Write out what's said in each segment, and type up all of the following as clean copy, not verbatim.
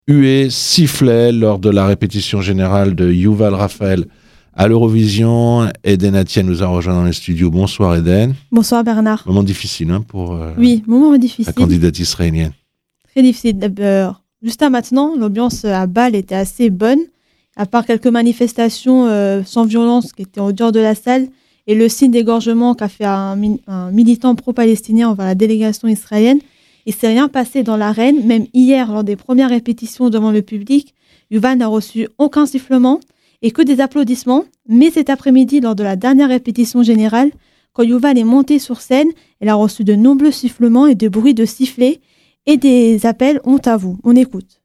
huées, sifflets lors de la répétition générale de Yuval Raphaël à l'Eurovision. Eden Atienne nous a rejoint dans les studios. Bonsoir Eden. Bonsoir Bernard. Moment difficile pour moment difficile. la candidate israélienne. Très difficile. D'abord, juste à maintenant, l'ambiance à Bâle était assez bonne. À part quelques manifestations sans violence qui étaient au dehors de la salle et le signe d'égorgement qu'a fait un militant pro-palestinien envers la délégation israélienne, il ne s'est rien passé dans l'arène. Même hier, lors des premières répétitions devant le public, Yuval n'a reçu aucun sifflement et que des applaudissements. Mais cet après-midi, lors de la dernière répétition générale, quand Yuval est monté sur scène, elle a reçu de nombreux sifflements et de bruits de sifflets et des appels « honte à vous ». On écoute.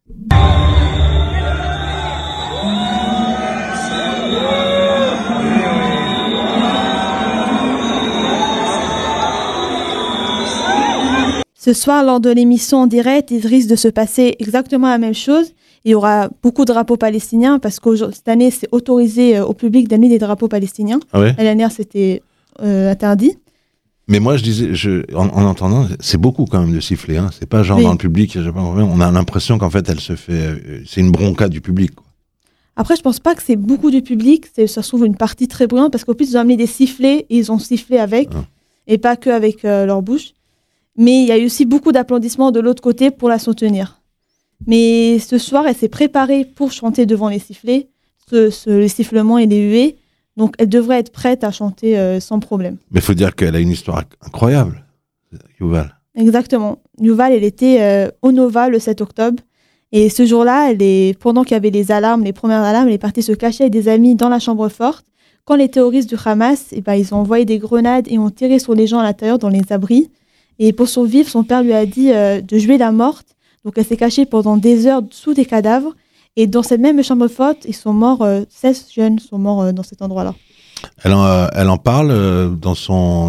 Ce soir, lors de l'émission en direct, il risque de se passer exactement la même chose. Il y aura beaucoup de drapeaux palestiniens parce que cette année, c'est autorisé au public d'amener des drapeaux palestiniens. Ah ouais. L'année dernière, c'était interdit. Mais moi, je disais, en entendant, c'est beaucoup quand même de siffler. Hein. C'est pas genre dans le public, on a l'impression qu'en fait, elle se fait. C'est une bronca du public. Quoi. Après, je pense pas que c'est beaucoup du public. Ça se trouve une partie très bruyante parce qu'au plus, ils ont amené des sifflets et ils ont sifflé avec, et pas que avec leur bouche. Mais il y a eu aussi beaucoup d'applaudissements de l'autre côté pour la soutenir. Mais ce soir, elle s'est préparée pour chanter devant les sifflets, les sifflements et les huées. Donc, elle devrait être prête à chanter sans problème. Mais il faut dire qu'elle a une histoire incroyable, Yuval. Exactement. Yuval, elle était au Nova le 7 octobre. Et ce jour-là, pendant qu'il y avait les premières alarmes, elle est partie se cacher avec des amis dans la chambre forte. Quand les terroristes du Hamas, ils ont envoyé des grenades et ont tiré sur les gens à l'intérieur dans les abris. Et pour survivre, son père lui a dit de jouer la morte. Donc, elle s'est cachée pendant des heures sous des cadavres. Et dans cette même chambre forte, ils sont morts, 16 jeunes sont morts dans cet endroit-là. Elle en parle dans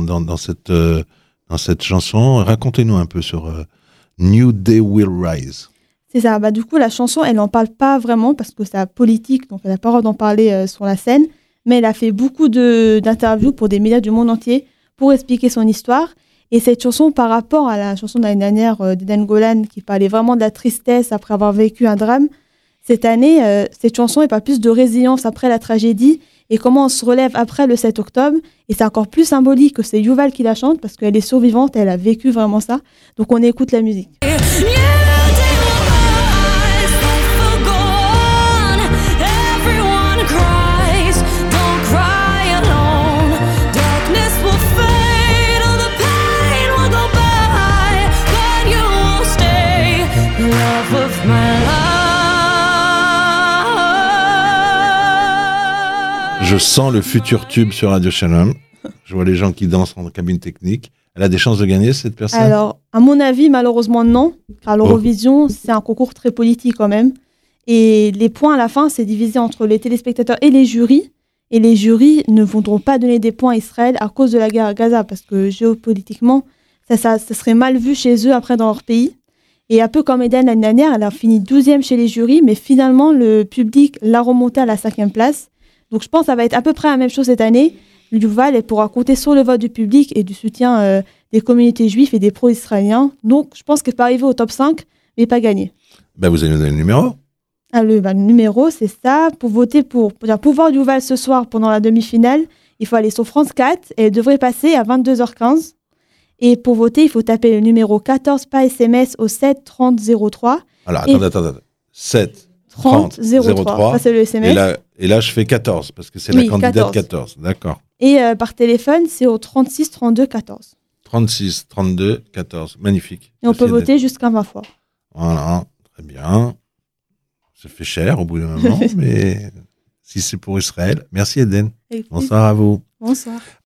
cette chanson. Racontez-nous un peu sur New Day Will Rise. C'est ça. Du coup, la chanson, elle n'en parle pas vraiment parce que c'est politique, donc elle n'a pas le droit d'en parler sur la scène. Mais elle a fait beaucoup d'interviews pour des médias du monde entier pour expliquer son histoire. Et cette chanson, par rapport à la chanson de l'année dernière d'Eden Golan, qui parlait vraiment de la tristesse après avoir vécu un drame, cette année, cette chanson n'est pas plus de résilience après la tragédie et comment on se relève après le 7 octobre. Et c'est encore plus symbolique que c'est Yuval qui la chante parce qu'elle est survivante, elle a vécu vraiment ça. Donc on écoute la musique. Je sens le futur tube sur Radio Shalom. Je vois les gens qui dansent en cabine technique. Elle a des chances de gagner, cette personne ? Alors, à mon avis, malheureusement, non. Car l'Eurovision, c'est un concours très politique quand même. Et les points à la fin, c'est divisé entre les téléspectateurs et les jurys. Et les jurys ne voudront pas donner des points à Israël à cause de la guerre à Gaza. Parce que géopolitiquement, ça serait mal vu chez eux après dans leur pays. Et un peu comme Eden l'année dernière, elle a fini 12e chez les jurys. Mais finalement, le public l'a remontée à la 5e place. Donc, je pense que ça va être à peu près la même chose cette année. Yuval, elle pourra compter sur le vote du public et du soutien des communautés juives et des pro-israéliens. Donc, je pense qu'elle peut arriver au top 5, mais pas gagner. Vous allez nous donner le numéro ? Le numéro, c'est ça. Pour voter pour pouvoir Yuval ce soir pendant la demi-finale, il faut aller sur France 4 et elle devrait passer à 22h15. Et pour voter, il faut taper le numéro 14 par SMS au 7 30 03. Alors, attends. 7 30 03. Ça, c'est le SMS. Et là, je fais 14, parce que c'est la candidate 14. D'accord. Et par téléphone, c'est au 36 32 14. 36 32 14. Magnifique. Et on peut voter jusqu'à 20 fois. Voilà, très bien. Ça fait cher au bout d'un moment, mais si c'est pour Israël. Merci Eden. Bonsoir à vous. Bonsoir.